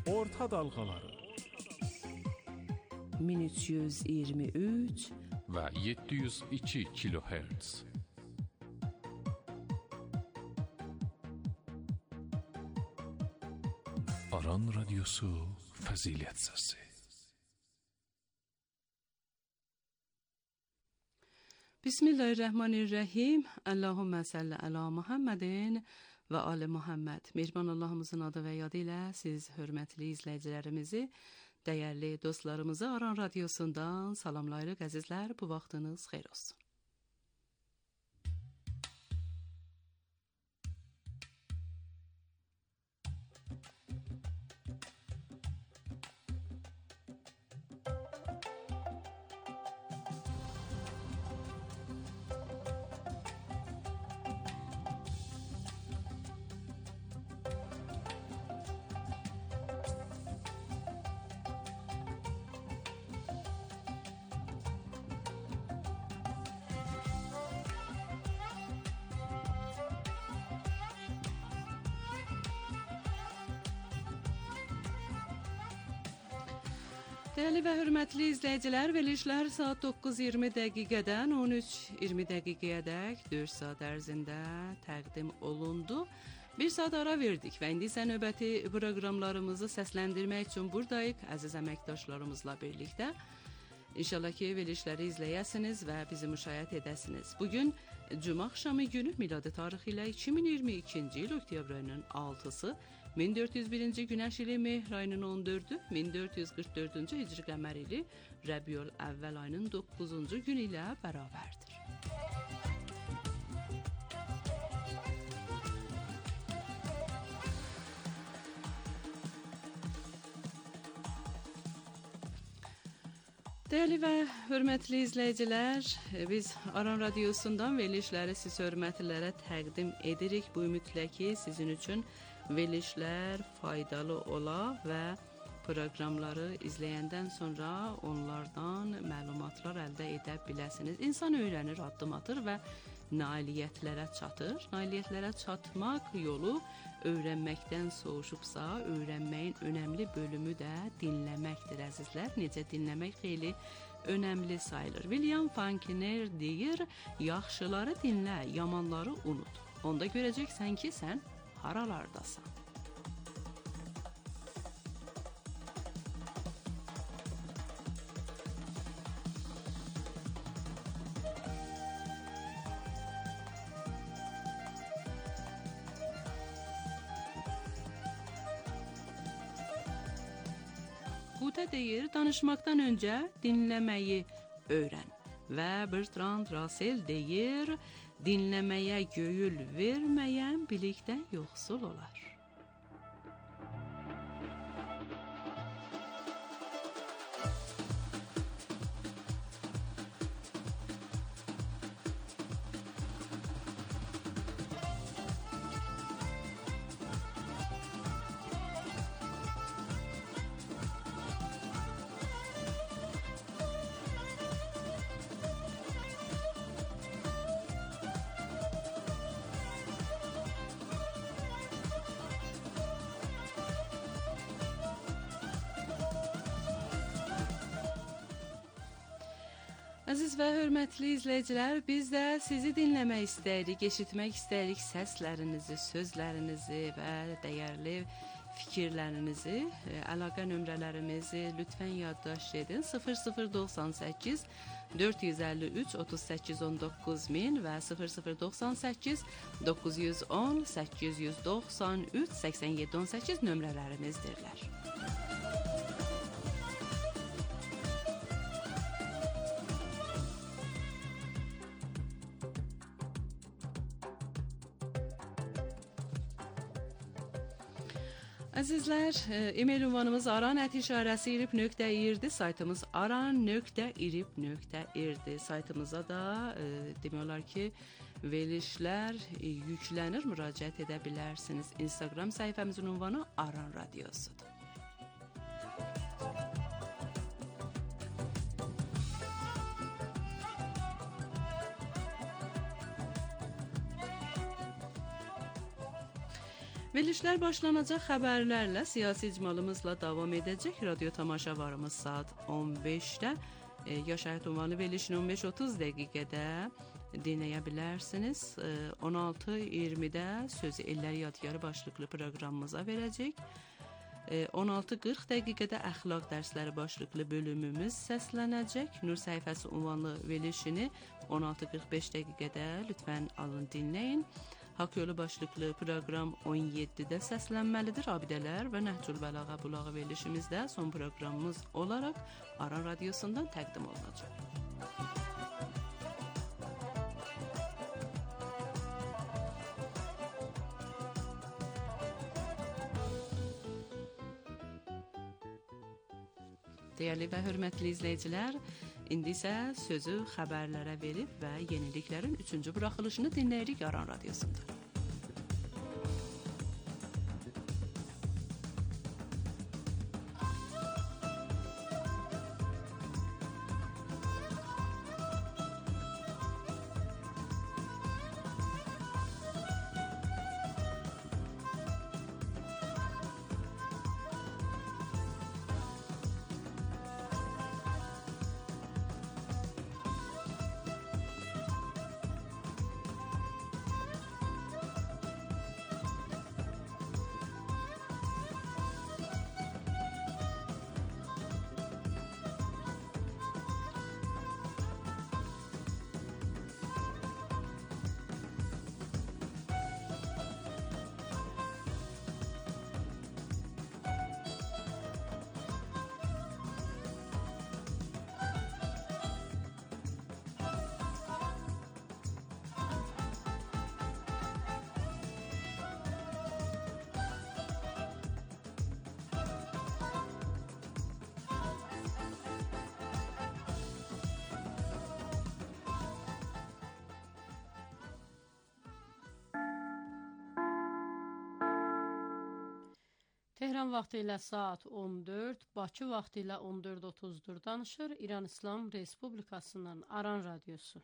Orta dalğaları 1323 ve 702 kilohertz. Aran Radyosu Fazilet Sesi. Bismillahirrahmanirrahim. Allahümme salli ala Muhammedin ve ali Muhammed. Mehriban Allah'ımızın adı ve yadıyla siz hürmetli izleyicilerimizi, değerli dostlarımızı Aran Radyosu'ndan salamlayırıq əzizlər. Bu vaxtınız xeyir olsun. Değerli ve hürmetli izleyiciler, verilişler saat 9:20 dəqiqədən 13:20 dəqiqəyədək 4 saat ərzində təqdim olundu. Bir saat ara verdik ve indi isə növbəti proqramlarımızı səsləndirmək üçün buradayıq əziz əməkdaşlarımızla birlikdə. İnşallah ki verilişləri izləyəsiniz və bizi müşahidə edəsiniz. Bugün Cuma axşamı günü miladi tarixi ilə 2022-ci il oktyabr ayının 6-sı, 1401-ci günəş ili mehr ayının 14-ü, 1444-cü hicri qəmər ili Rəbiyül Əvvəl ayının 9-cu günü ilə bərabərdir. Değerli ve hürmetli izleyiciler, biz Aran Radyosu'ndan verilişləri siz hürmetlilərə təqdim edirik. Bu ümidlə ki sizin üçün verilişlər faydalı ola və proqramları izləyəndən sonra onlardan məlumatlar əldə edə biləsiniz. İnsan öyrənir, addım atır və nailiyyətlərə çatır. Nailiyyətlərə çatmaq yolu öyrənməkdən soğuşubsa, öyrənməyin önəmli bölümü də dinləməkdir əzizlər. Necə dinləmək xeyli önəmli sayılır. William Faulkner deyir, yaxşıları dinlə, yamanları unut. Onda görəcəksən ki, sən haralardasan. Guta deyir, danışmaqdan öncə dinləməyi öyrən. Və Bertrand Russell deyir, dinləməyə göyül verməyən bilikdən yoxsul olar. Əziz və hörmətli izləyicilər, biz də sizi dinləmək istəyirik, eşitmək istəyirik səslərinizi, sözlərinizi və dəyərli fikirlərinizi. Əlaqə nömrələrimizi lütfən yaddaş edin. 0098 453 38 19 min və 0098 910 893 87 18 nömrələrimizdirlər. Əzizlər, e-mail ünvanımız aran@irib.ir-dir, saytımız aran.irib.ir-dir. Saytımıza da demək olar ki, verilişlər yüklənir, müraciət edə bilərsiniz. Instagram səhifəmizin ünvanı Aran Radyosudur. Verilişlər başlanacaq xəbərlərlə, siyasi icmalımızla davam edəcək. Radyo tamaşavarımız saat 15-də, Yaşayət ünvanı verilişini 15-30 dəqiqədə dinləyə bilərsiniz. 16:20-də Sözü Ellər Yadgarı başlıqlı proqramımıza verəcək. 16:40 dəqiqədə Əxlaq dərsləri başlıqlı bölümümüz səslənəcək. Nur səhifəsi ünvanlı verilişini 16:45 dəqiqədə lütfən alın dinləyin. Haqq yolu başlıqlı proqram 17-də səslənməlidir. Abidələr və Nəhcül Bəlağa bulağı verilişimizdə son proqramımız olaraq Aran Radiosundan təqdim olunacaq. Dəyərli və hörmətli izləyicilər, indi isə sözü xəbərlərə verib və yeniliklərin 3-cü buraxılışını dinləyirik Aran Radiosunda. Tehran vaxtı ilə saat 14, Bakı vaxtı ilə 14:30-dur. Danışır İran İslam Respublikasının Aran Radiosu.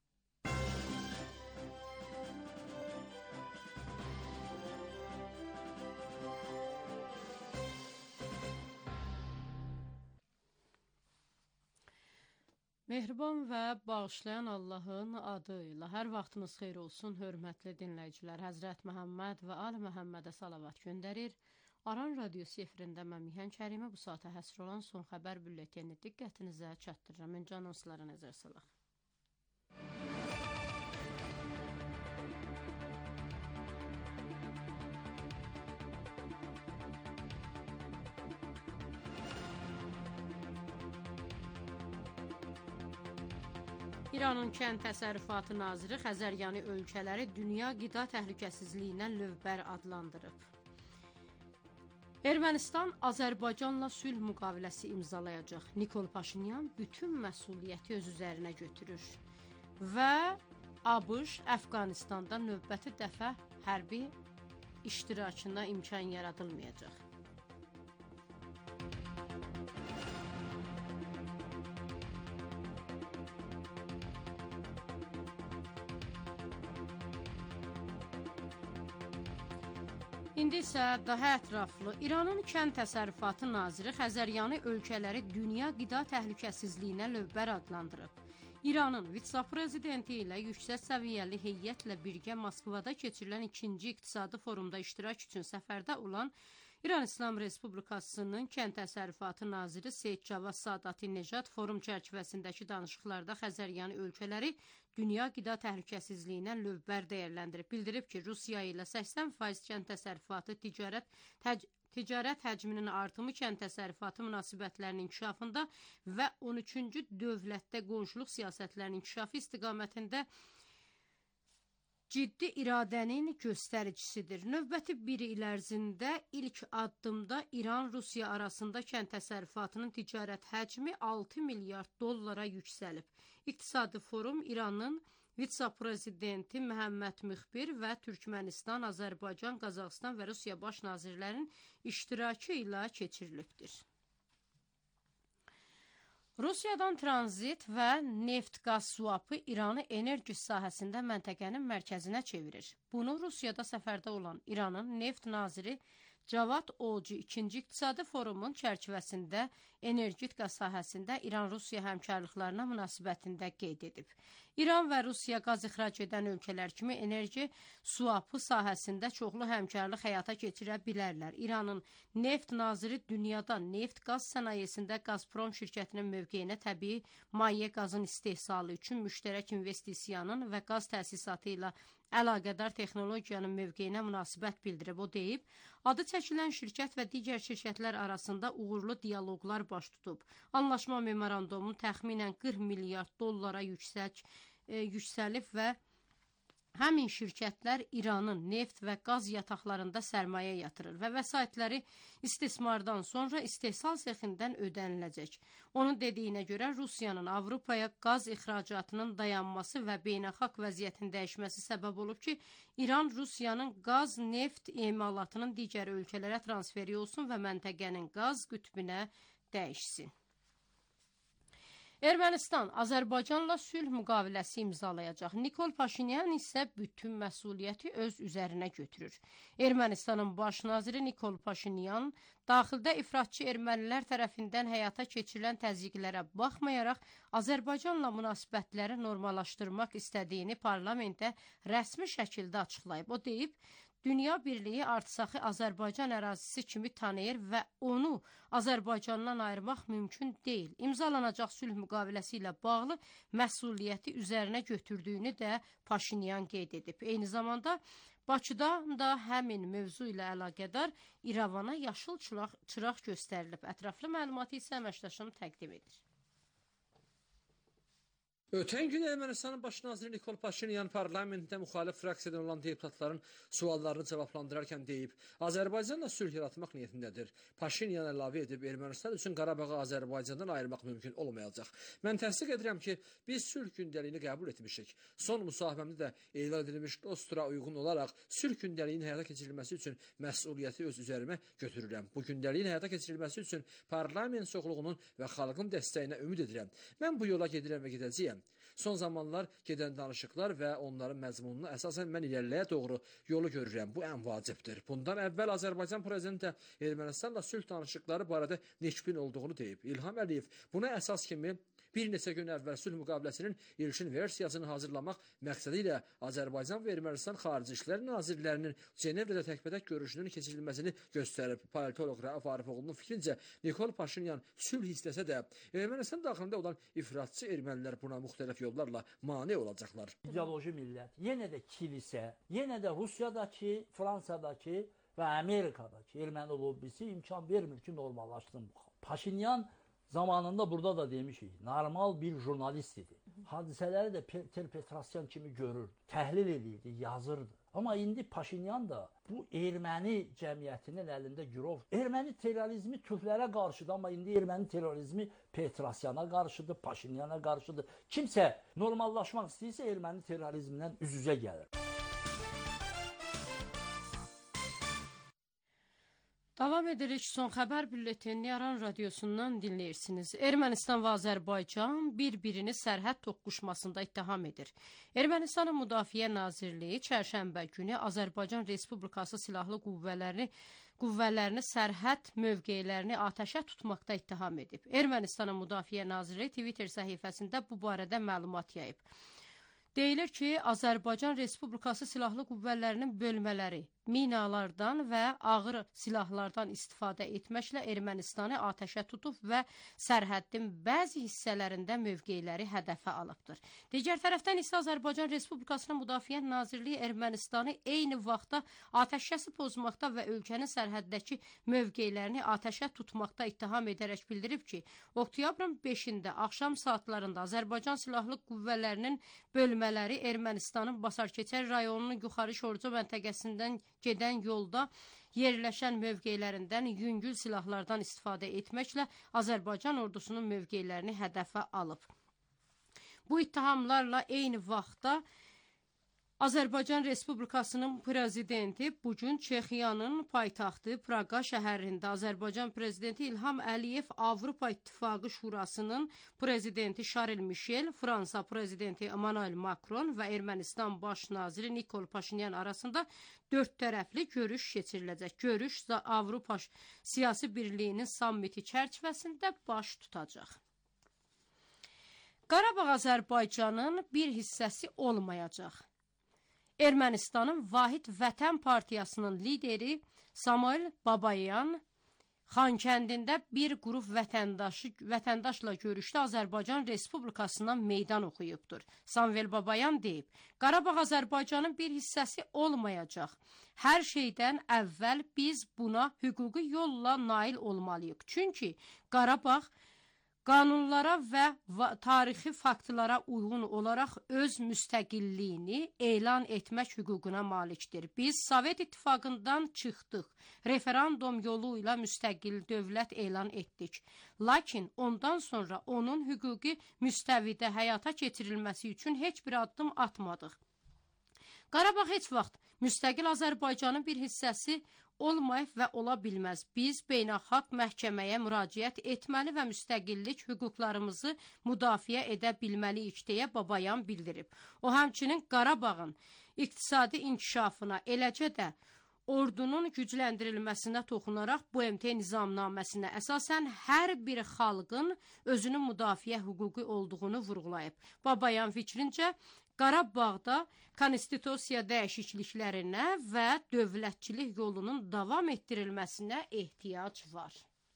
Mehriban və bağışlayan Allahın adı ilə hər vaxtınız xeyir olsun, hörmətli dinləyicilər. Həzrət Məhəmməd və Ali Məhəmmədə salavat göndərir. Aran Radiosu efirində mən Mihan Kərimə bu saata həsr olan son xəbər bülletini diqqətinizə çatdırıram. Öncə anonslara nəzər salaq. İranın Kənd Təsərrüfatı Naziri Xəzəryani ölkələri dünya qida təhlükəsizliyindən lövbər adlandırıb. Ermənistan Azərbaycanla sülh müqaviləsi imzalayacaq. Nikol Paşinyan bütün məsuliyyəti öz üzərinə götürür. Və ABŞ Əfqanistanda növbəti dəfə hərbi iştirakına imkan yaradılmayacaq. İndi isə daha ətraflı İranın Kənd Təsərrüfatı Naziri Xəzəryani ölkələri dünya qida təhlükəsizliyinə lövbər adlandırıb. İranın vitse-prezidenti ilə yüksək səviyyəli heyətlə birgə Moskvada keçirilən 2-ci iqtisadi forumda iştirak üçün səfərdə olan İran İslam Respublikasının Kənd Təsərrüfatı Naziri Seyid Cavad Sadati Nejad forum çərçivəsindəki danışıqlarda Xəzəryani ölkələri dünya qida təhlükəsizliyinə lövbər dəyərləndirib. Bildirib ki, Rusiya ilə 80% kənd təsərrüfatı ticarət həcminin artımı kənd təsərrüfatı münasibətlərinin inkişafında və 13-cü dövlətdə qonşuluq siyasətlərinin inkişafı istiqamətində ciddi iradənin göstəricisidir. Növbəti bir il ərzində ilk addımda İran-Rusiya arasında kənd təsərrüfatının ticarət həcmi 6 milyard dollara yüksəlib. İqtisadi forum İranın vitse-prezidenti Məhəmməd Müxbir və Türkmənistan, Azərbaycan, Qazaxıstan və Rusiya baş nazirlərinin iştirakı ilə keçirilibdir. Rusiyadan tranzit və neft-qaz swapı İranı enerji sahəsində məntəqənin mərkəzinə çevirir. Bunu Rusiyada səfərdə olan İranın neft naziri Cavad Oci 2-ci İqtisadi Forumun çərçivəsində energetika sahəsində İran-Rusiya həmkarlıqlarına münasibətində qeyd edib. İran və Rusiya qaz ixrac edən ölkələr kimi enerji swapı sahəsində çoxlu həmkarlıq həyata keçirə bilərlər. İranın neft naziri dünyada neft-qaz sənayesində Gazprom şirkətinin mövqeyinə təbii maye qazın istehsalı üçün müştərək investisiyanın və qaz təsisatı ilə əlaqədar texnologiyanın mövqeyinə münasibət bildirib. O deyib, adı çəkilən şirkət və digər şirkətlər arasında uğurlu diyaloqlar baş tutub. Anlaşma memorandumu təxminən 40 milyard dollara yüksəlib və həmin şirkətlər İranın neft və qaz yataqlarında sərmayə yatırır və vəsaitləri istismardan sonra istehsal sexindən ödəniləcək. Onun dediyinə görə Rusiyanın Avropaya qaz ixracatının dayanması və beynəlxalq vəziyyətin dəyişməsi səbəb olub ki, İran Rusiyanın qaz, neft emalatının digər ölkələrə transferi olsun və məntəqənin qaz qütbünə dəyişsin. Ermənistan Azərbaycanla sülh müqaviləsi imzalayacaq. Nikol Paşinyan isə bütün məsuliyyəti öz üzərinə götürür. Ermənistanın baş naziri Nikol Paşinyan daxildə ifratçı ermənilər tərəfindən həyata keçirilən təzyiqlərə baxmayaraq Azərbaycanla münasibətləri normallaşdırmaq istədiyini parlamentdə rəsmi şəkildə açıqlayıb. O deyib, Dünya Birliyi Artsaxı Azərbaycan ərazisi kimi tanıyır və onu Azərbaycandan ayırmaq mümkün deyil. İmzalanacaq sülh müqaviləsi ilə bağlı məsuliyyəti üzərinə götürdüyünü də Paşinyan qeyd edib. Eyni zamanda Bakıda da həmin mövzu ilə əlaqədar İrəvana yaşıl çıraq göstərilib. Ətraflı məlumatı isə əməkdaşım təqdim edir. Ötən gün Ermənistanın baş naziri Nikol Paşinyan parlamentdə müxalif fraksiyadan olan deputatların suallarını cavablandırarkən deyib, Azərbaycanla sülh yaratmaq niyyətindədir. Paşinyan əlavə edib, Ermənistan üçün Qarabağı Azərbaycandan ayırmaq mümkün olmayacaq. Mən təsdiq edirəm ki, biz sülh gündəliyini qəbul etmişik. Son müsahibəmdə də elan edilmiş dostura uyğun olaraq sülh gündəliyinin həyata keçirilməsi üçün məsuliyyəti öz üzərimə götürürəm. Bu gündəliyin həyata keçirilməsi üçün parlament çoxluğunun və xalqın dəstəyinə ümid edirəm. Mən bu yola gedirəm və gedəcəyəm. Son zamanlar gedən danışıqlar və onların məzmununa əsasən mən irəliləyə doğru yolu görürəm. Bu ən vacibdir. Bundan əvvəl Azərbaycan prezidenti Ermənistanla sülh danışıqları barədə nikbin olduğunu deyib. İlham Əliyev buna əsas kimi bir neçə gün əvvəl sülh müqaviləsinin ilkin versiyasını hazırlamaq məqsədi ilə Azərbaycan və Ermənistan Xarici İşlər Nazirlərinin Cenevrədə təkbətək görüşünün keçirilməsini göstərib. Politoloq Rauf Arifoğlu'nun fikrincə, Nikol Paşinyan sülh istəsə də Ermənistan daxilində olan ifratçı ermənilər buna müxtəlif yollarla mane olacaqlar. İdeoloji millət, yenə də kilisə, yenə də Rusiyadakı, Fransadakı və Amerikadakı erməni lobbisi imkan vermir ki, normallaşsın. Paşinyan zamanında burada da demişik, normal bir jurnalist idi. Hadisələri də Petrosyan kimi görür, təhlil edirdi, yazırdı. Amma indi Paşinyan da bu erməni cəmiyyətinin əlində girov. Erməni terrorizmi türklərə qarşıdır, amma indi erməni terrorizmi Petrosyana qarşıdır, Paşinyana qarşıdır. Kimsə normallaşmaq istəyirsə erməni terrorizmindən üz-üzə gəlir. Davam edirik. Son xəbər bülletenini Aran radiosundan dinləyirsiniz. Ermənistan və Azərbaycan bir-birini sərhəd toqquşmasında ittiham edir. Ermənistanın Müdafiə Nazirliyi çərşənbə günü Azərbaycan Respublikası silahlı qüvvələrini sərhəd mövqeylərini atəşə tutmaqda ittiham edib. Ermənistanın Müdafiə Nazirliyi Twitter səhifəsində bu barədə məlumat yayıb. Deyilir ki, Azərbaycan Respublikası silahlı qüvvələrinin bölmələri minalardan və ağır silahlardan istifadə etməklə Ermənistanı atəşə tutub və sərhəddin bəzi hissələrində mövqeyləri hədəfə alıbdır. Digər tərəfdən isə Azərbaycan Respublikasının Müdafiə Nazirliyi Ermənistanı eyni vaxtda atəşkəsi pozmaqda və ölkənin sərhəddəki mövqeylərini atəşə tutmaqda ittiham edərək bildirib ki, oktyabrın 5-də axşam saatlarında Azərbaycan silahlı qüvvələrinin bölmələri Ermənistanın Basarkeçər rayonunun Yuxarı Şorca məntəqəsindən gedən yolda yerləşən mövqeylərindən yüngül silahlardan istifadə etməklə Azərbaycan ordusunun mövqeylərini hədəfə alıb. Bu ittihamlarla eyni vaxtda Azərbaycan Respublikasının prezidenti bu gün Çexiyanın paytaxtı Praqa şəhərində Azərbaycan prezidenti İlham Əliyev, Avropa İttifaqı Şurasının prezidenti Şarl Mişel, Fransa prezidenti Emmanuel Macron və Ermənistan baş naziri Nikol Paşinyan arasında 4 tərəfli görüş keçiriləcək. Görüş Avropa Siyasi Birliyinin sammiti çərçivəsində baş tutacaq. Qarabağ Azərbaycanın bir hissəsi olmayacaq. Ermənistanın Vahid Vətən Partiyasının lideri Samuel Babayan Xankəndində bir qrup vətəndaşla görüşdə Azərbaycan Respublikasına meydan oxuyubdur. Samuel Babayan deyib, Qarabağ Azərbaycanın bir hissəsi olmayacaq. Hər şeydən əvvəl biz buna hüquqi yolla nail olmalıyıq. Çünki Qarabağ qanunlara və tarixi faktlara uyğun olaraq öz müstəqilliyini elan etmək hüququna malikdir. Biz Sovet İttifaqından çıxdıq, referendum yolu ilə müstəqil dövlət elan etdik. Lakin ondan sonra onun hüquqi müstəvidə həyata keçirilməsi üçün heç bir addım atmadıq. Qarabağ heç vaxt müstəqil Azərbaycanın bir hissəsi olmayıb və ola bilməz. Biz beynəlxalq məhkəməyə müraciət etməli və müstəqillik hüquqlarımızı müdafiə edə bilməliyik deyə Babayan bildirib. O həmçinin Qarabağın iqtisadi inkişafına, eləcə də ordunun gücləndirilməsinə toxunaraq BMT nizamnaməsinə əsasən hər bir xalqın özünü müdafiə hüququ olduğunu vurğulayıb. Babayan fikrincə, Qarabağda konstitusiya dəyişikliklərinə və dövlətçilik yolunun davam etdirilməsinə ehtiyac var.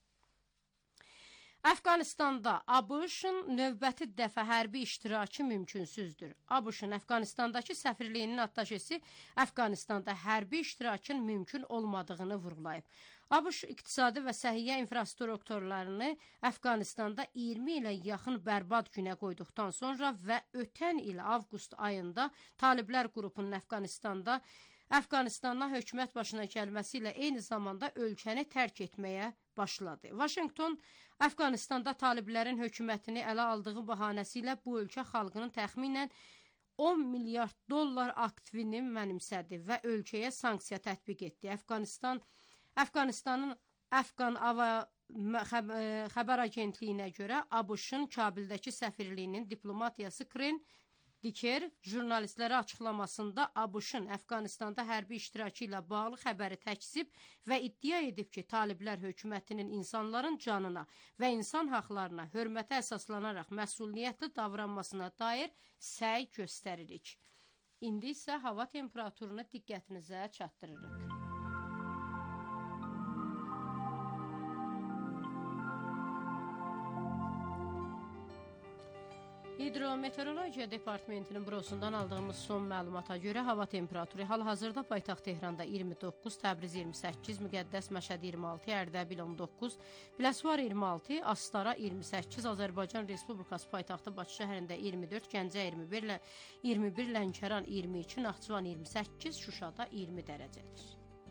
Əfqanistanda ABŞ-ın növbəti dəfə hərbi iştirakı mümkünsüzdür. ABŞ-ın Əfqanistandakı səfirliyinin attaşesi Əfqanistanda hərbi iştirakın mümkün olmadığını vurğulayıb. ABŞ iqtisadi və səhiyyə infrastrukturlarını Əfqanistanda 20 ilə yaxın bərbad günə qoyduqdan sonra və ötən il avqust ayında Taliblər qrupunun Əfqanistandan hökumət başına gəlməsi ilə eyni zamanda ölkəni tərk etməyə başladı. Vaşinqton Əfqanistanda Taliblərin hökumətini ələ aldığı bahanəsi ilə bu ölkə xalqının təxminən 10 milyard dollar aktivini mənimsədi və ölkəyə sanksiya tətbiq etdi. Əfqanistanın Əfqan xəbər agentliyinə görə ABŞ-ın Kabildəki səfirliyinin diplomatiyası Kren Diker jurnalistlərə açıqlamasında ABŞ-ın Əfqanistanda hərbi iştirakı ilə bağlı xəbəri təkzib və iddia edib ki, Taliblər hökumətinin insanların canına və insan haqlarına hörmətə əsaslanaraq məsuliyyətli davranmasına dair səy göstəririk. İndi isə hava temperaturunu diqqətinizə çatdırırıq. Hidrometeorologiya Departamentinin bürosundan aldığımız son məlumata görə hava temperaturu hal-hazırda paytaxt Tehranda 29, Təbriz 28, Müqəddəs Məşəd 26, Ərdəbil 19, Biləsuvar 26, Astara 28, Azərbaycan Respublikası paytaxtı Bakı şəhərində 24, Gəncə 21, Lənkəran 22, Naxçıvan 28, Şuşada 20 dərəcədir.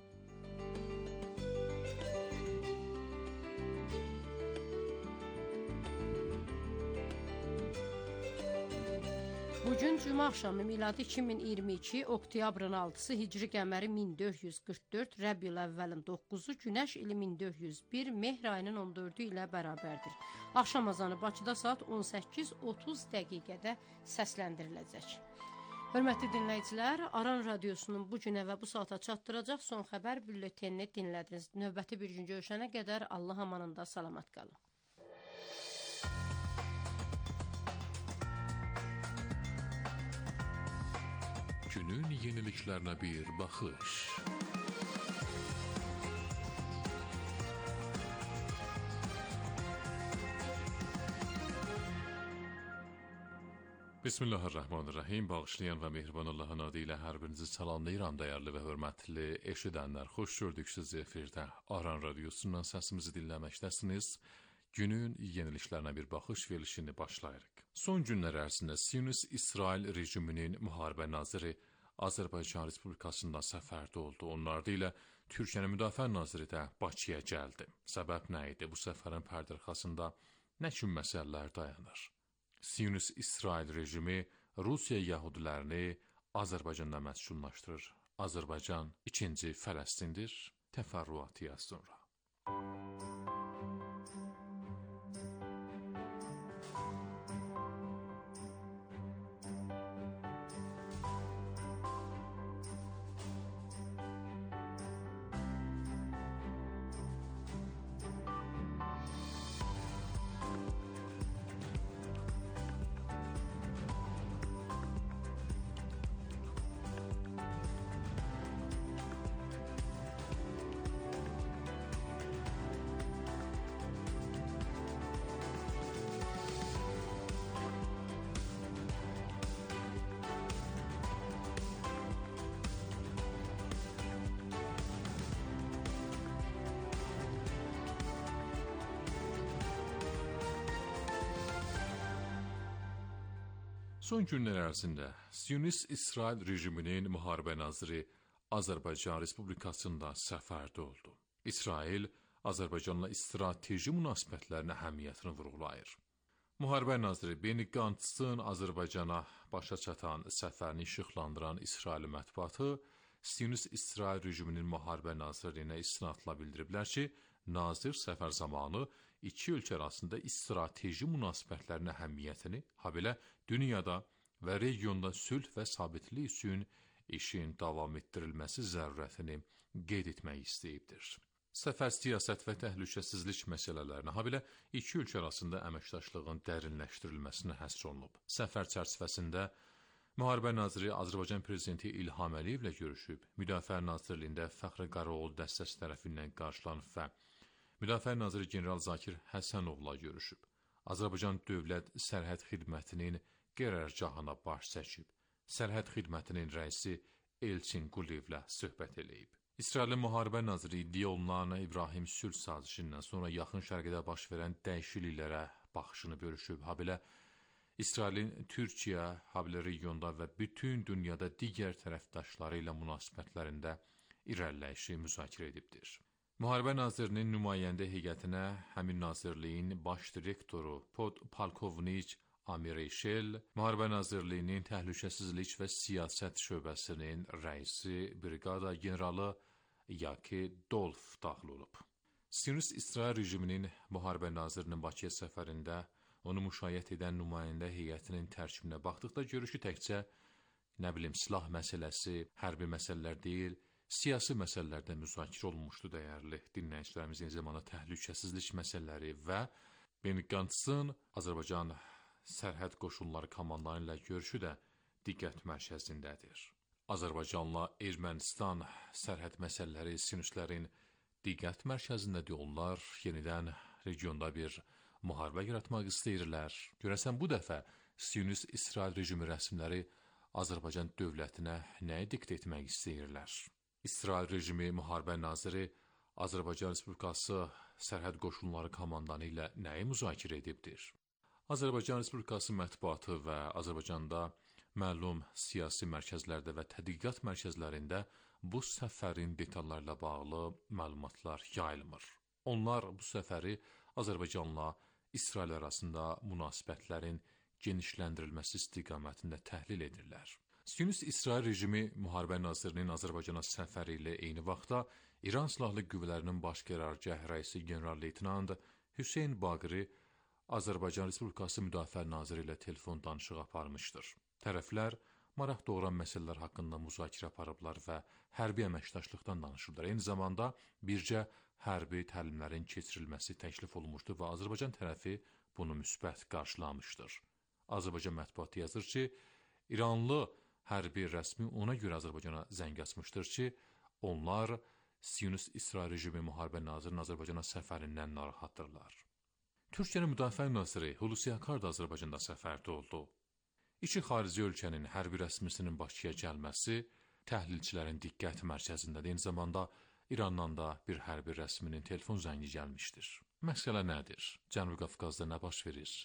Bugün cümə axşamı miladi 2022, oktyabrın 6-sı, hicri qəməri 1444, Rəbiyül əvvəlin 9-u, günəş ili 1401, mehr ayının 14-ü ilə bərabərdir. Axşam azanı Bakıda saat 18:30 dəqiqədə səsləndiriləcək. Hörmətli dinləyicilər, Aran Radiosunun bu günə və bu saata çatdıracaq son xəbər bülletenini dinlədiniz. Növbəti bir gün görüşənə qədər Allah amanında salamat qalın. Günün yeniliklərinə bir baxış. Bismillahirrahmanirrahim. Bağışlayan və mehriban Allahın adı ilə hər birinizi salamlayıram, dəyərli və hörmətli eşidənlər. Xoş gördük sizi efirdə. Aran Radiosundan səsimizi dinləməkdəsiniz. Günün yeniliklərinə bir baxış verilişini başlayırıq. Son günlər ərzində Siyonist-İsrail rejiminin müharibə naziri Azərbaycan Respublikasında səfərdə oldu. Onlar ilə Türkiyənin müdafiə naziri də Bakıya gəldi. Səbəb nə idi? Bu səfərin pərdəarxasında nə kimi məsələlər dayanır? Siyonist-İsrail rejimi Rusiya yəhudilərini Azərbaycanda məskunlaşdırır. Azərbaycan ikinci Fələstindir. Təfərrüatı az sonra. Son günlər ərzində Siyonist İsrail rejiminin müharibə naziri Azərbaycan Respublikasında səfərdə oldu. İsrail Azərbaycanla strateji münasibətlərin əhəmiyyətini vurğulayır. Müharibə naziri Benny Gantzın Azərbaycana başa çatan səfərini işıqlandıran İsrail mətbuatı Siyonist İsrail rejiminin müharibə nazirliyinə istinadla bildiriblər ki, nazir səfər zamanı iki ölkə arasında strateji münasibətlərin əhəmiyyətini, habelə dünyada və regionda sülh və sabitlik üçün işin davam etdirilməsi zərurətini qeyd etmək istəyibdir. Səfər siyasət və təhlükəsizlik məsələlərinə, habelə iki ölkə arasında əməkdaşlığın dərinləşdirilməsinə həsr olunub. Səfər çərçivəsində Müharibə naziri Azərbaycan prezidenti İlham Əliyevlə görüşüb, Müdafiə Nazirliyində Fəxri Qaroğlu dəstəsi tərəfindən qarşılanıb və Müdafiə naziri General Zakir Həsənovla görüşüb. Azərbaycan Dövlət Sərhəd Xidmətinin qərargahına baş çəkib. Sərhəd Xidmətinin rəisi Elçin Quliyevlə söhbət eləyib. İsrailin müharibə naziri iddia olunan İbrahim sülh sazişindən sonra yaxın şərqdə baş verən dəyişikliklərə baxışını bölüşüb, habelə İsrailin Türkiyə, habelə regionda və bütün dünyada digər tərəfdaşları ilə münasibətlərində irəliləyişi müzakirə edibdir. Müharibə nazirinin nümayəndə heyətinə həmin nazirliyin baş direktoru podpolkovnik Amir Eşel, Müharibə Nazirliyinin Təhlükəsizlik və Siyasət şöbəsinin rəisi briqada generalı Yaki Dolf daxil olub. Siyonist İsrail rejiminin müharibə nazirinin Bakıya səfərində onu müşayiət edən nümayəndə heyətinin tərkibinə baxdıqda görür ki, təkcə silah məsələsi, hərbi məsələlər deyil, siyasi məsələlərdə müzakirə olunmuşdu dəyərli dinləyicilərimiz, eyni zamanda təhlükəsizlik məsələləri və Benny Gantzın Azərbaycan Sərhəd Qoşunları komandanı ilə görüşü də diqqət mərkəzindədir. Azərbaycanla Ermənistan sərhəd məsələləri siyonistlərin diqqət mərkəzindədir. Onlar yenidən regionda bir müharibə yaratmaq istəyirlər. Görəsən bu dəfə Siyonist İsrail rejimi rəsmiləri Azərbaycan dövlətinə nəyi diktə etmək istəyirlər? İsrail rejimi müharibə naziri Azərbaycan Respublikası Sərhəd Qoşunları komandanı ilə nəyi müzakirə edibdir? Azərbaycan Respublikası mətbuatı və Azərbaycanda məlum siyasi mərkəzlərdə və tədqiqat mərkəzlərində bu səfərin detallarla bağlı məlumatlar yayılmır. Onlar bu səfəri Azərbaycanla İsrail arasında münasibətlərin genişləndirilməsi istiqamətində təhlil edirlər. Siyonist İsrail rejimi müharibə nazirinin Azərbaycana səfəri ilə eyni vaxtda İran Silahlı Qüvvələrinin baş qərargah rəisi general-leytenant Hüseyn Baqiri Azərbaycan Respublikası Müdafiə naziri ilə telefon danışığı aparmışdır. Tərəflər maraq doğuran məsələlər haqqında müzakirə aparıblar və hərbi əməkdaşlıqdan danışıblar. Eyni zamanda bircə hərbi təlimlərin keçirilməsi təklif olunmuşdur və Azərbaycan tərəfi bunu müsbət qarşılamışdır. Azərbaycan mətbuatı yazır ki, İranlı hərbi rəsmi ona görə Azərbaycana zəng açmışdır ki, onlar Siyonist İsrail rejimi müharibə nazirinin Azərbaycana səfərindən narahatdırlar. Türkiyənin Müdafiə naziri Hulusi Akar da Azərbaycanda səfərdə oldu. İki xarici ölkənin hərbi rəsmisinin Bakıya gəlməsi təhlilçilərin diqqət mərkəzindədir. Eyni zamanda İrandan da bir hərbi rəsminin telefon zəngi gəlmişdir. Məsələ nədir? Cənubi Qafqazda nə baş verir?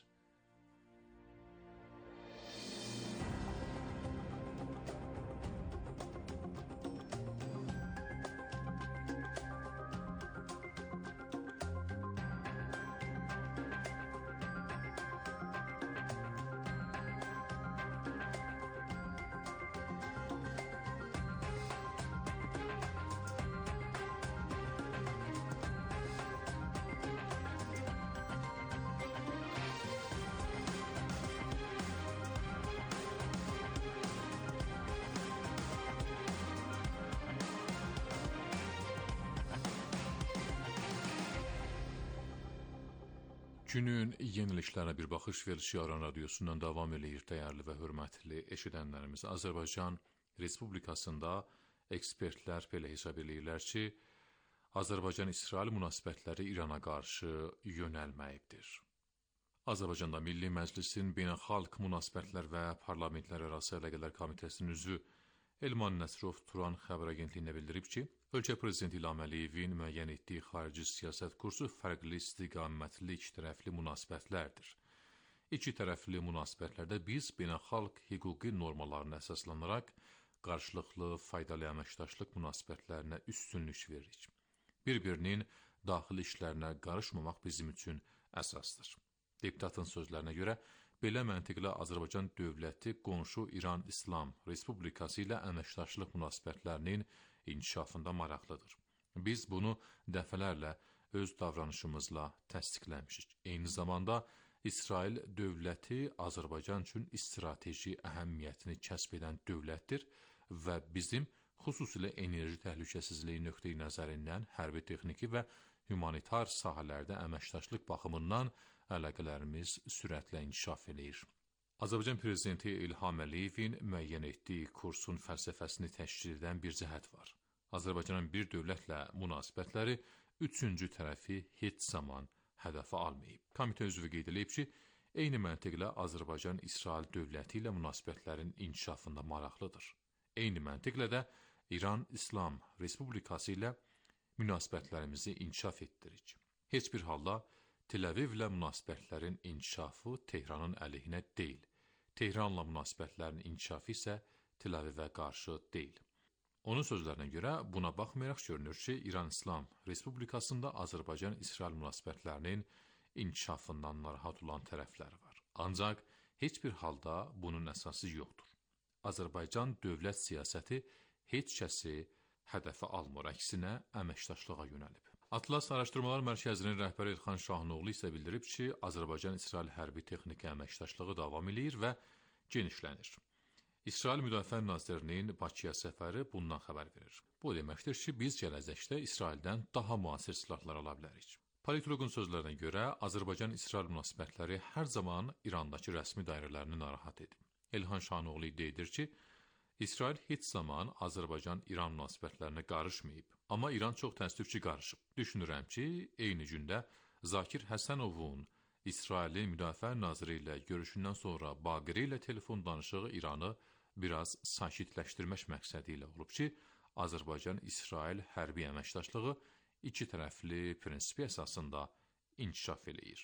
Günün yeniliklərə bir baxış verilişi Aran Radiosundan davam eləyir, dəyərli və hörmətli eşidənlərimiz. Azərbaycan Respublikasında ekspertlər belə hesab eləyirlər ki, Azərbaycan-İsrail münasibətləri İrana qarşı yönəlməyibdir. Azərbaycanda Milli Məclisin Beynəlxalq Münasibətlər və Parlamentlərarası Əlaqələr Komitəsinin üzvü Elman Nəsrov Turan xəbər agentliyinə bildirib ki, ölkə prezidenti İlham Əliyevin müəyyən etdiyi xarici siyasət kursu fərqli istiqamətli ikitərəfli münasibətlərdir. İkitərəfli münasibətlərdə biz beynəlxalq hüquqi normalarına əsaslanaraq qarşılıqlı faydalı əməkdaşlıq münasibətlərinə üstünlük veririk. Bir-birinin daxili işlərinə qarışmamaq bizim üçün əsasdır. Deputatın sözlərinə görə, belə məntiqlə Azərbaycan dövləti qonşu İran İslam Respublikası ilə əməkdaşlıq münasibətlərinin inkişafında maraqlıdır. Biz bunu dəfələrlə öz davranışımızla təsdiqləmişik. Eyni zamanda İsrail dövləti Azərbaycan üçün strateji əhəmiyyətini kəsb edən dövlətdir və bizim xüsusilə enerji təhlükəsizliyi nöqteyi nəzərindən hərbi texniki və humanitar sahələrdə əməkdaşlıq baxımından əlaqələrimiz sürətlə inkişaf eləyir. Azərbaycan prezidenti İlham Əliyevin müəyyən etdiyi kursun fəlsəfəsini təşkil edən bir cəhət var. Azərbaycanın bir dövlətlə münasibətləri üçüncü tərəfi heç zaman hədəfə almayıb. Komitə üzvü qeyd edib ki, eyni məntiqlə Azərbaycan-İsrail dövləti ilə münasibətlərin inkişafında maraqlıdır. Eyni məntiqlə də İran İslam Respublikası ilə münasibətlərimizi inkişaf etdiririk. Heç bir halda Tel Avivlə münasibətlərin inkişafı Tehranın əleyhinə deyil. Tehranla münasibətlərin inkişafı isə Tel Avivə qarşı deyil. Onun sözlərinə görə buna baxmayaraq görünür ki, İran İslam Respublikasında Azərbaycan-İsrail münasibətlərinin inkişafından narahat olan tərəfləri var. Ancaq heç bir halda bunun əsası yoxdur. Azərbaycan dövlət siyasəti heç kəsi hədəfə almır, əksinə əməkdaşlığa yönəlib. Atlas Araşdırmalar Mərkəzinin rəhbəri İlxan Şahinoğlu isə bildirib ki, Azərbaycan-İsrail hərbi texniki əməkdaşlığı davam edir və genişlənir. İsrail Müdafiə Nazirinin Bakıya səfəri bundan xəbər verir. Bu deməkdir ki, biz gələcəkdə İsraildən daha müasir silahlar ala bilərik. Politoloqun sözlərinə görə, Azərbaycan-İsrail münasibətləri hər zaman İrandakı rəsmi dairələrini narahat edib. İlxan Şahinoğlu iddia edir ki, İsrail heç zaman Azərbaycan-İran münasibətlərinə qarışmayıb. Amma İran çox təəssüf ki, qarışıb. Düşünürəm ki, eyni gündə Zakir Həsənovun İsrailin Müdafiə Naziri ilə görüşündən sonra Baqiri ilə telefon danışığı İranı biraz sakitləşdirmək məqsədi ilə olub ki, Azərbaycan-İsrail hərbi əməkdaşlığı iki tərəfli prinsipi əsasında inkişaf eləyir.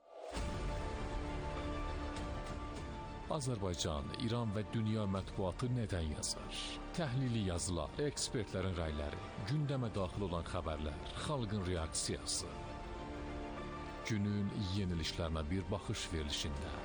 Azərbaycan, İran və dünya mətbuatı nədən yazar? Təhlili yazılar, ekspertlərin rəyləri, gündəmə daxil olan xəbərlər, xalqın reaksiyası. Günün yeniliklərinə bir baxış verilişində.